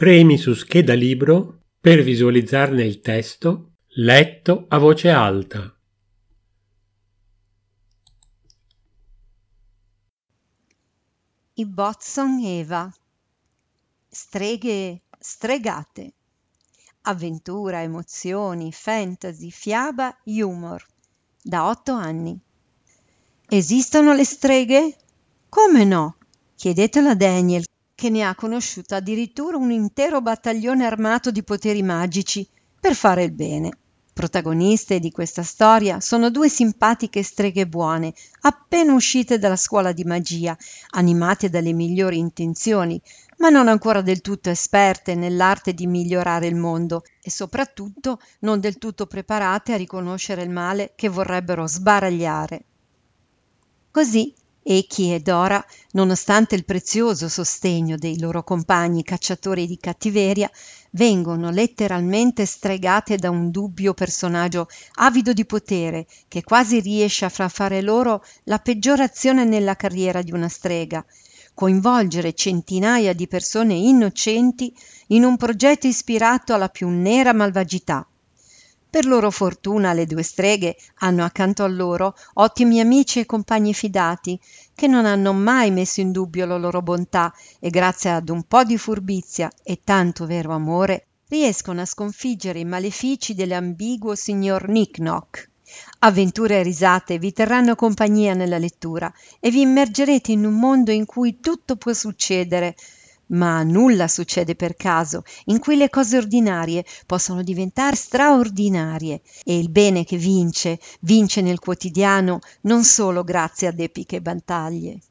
Premi su scheda libro per visualizzarne il testo letto a voce alta. I Bozzon Eva. Streghe stregate. Avventura, emozioni, fantasy, fiaba, humor. Da 8 anni. Esistono le streghe? Come no? Chiedetelo a Daniel, che ne ha conosciuto addirittura un intero battaglione armato di poteri magici per fare il bene. Protagoniste di questa storia sono 2 simpatiche streghe buone, appena uscite dalla scuola di magia, animate dalle migliori intenzioni, ma non ancora del tutto esperte nell'arte di migliorare il mondo e soprattutto non del tutto preparate a riconoscere il male che vorrebbero sbaragliare. Così Eki e Dora, nonostante il prezioso sostegno dei loro compagni cacciatori di cattiveria, vengono letteralmente stregate da un dubbio personaggio avido di potere che quasi riesce a far fare loro la peggiore azione nella carriera di una strega: coinvolgere centinaia di persone innocenti in un progetto ispirato alla più nera malvagità. Per loro fortuna le 2 streghe hanno accanto a loro ottimi amici e compagni fidati che non hanno mai messo in dubbio la loro bontà e grazie ad un po' di furbizia e tanto vero amore riescono a sconfiggere i malefici dell'ambiguo signor Nick-Nock. Avventure e risate vi terranno compagnia nella lettura e vi immergerete in un mondo in cui tutto può succedere, ma nulla succede per caso, in cui le cose ordinarie possono diventare straordinarie e il bene che vince nel quotidiano non solo grazie ad epiche battaglie.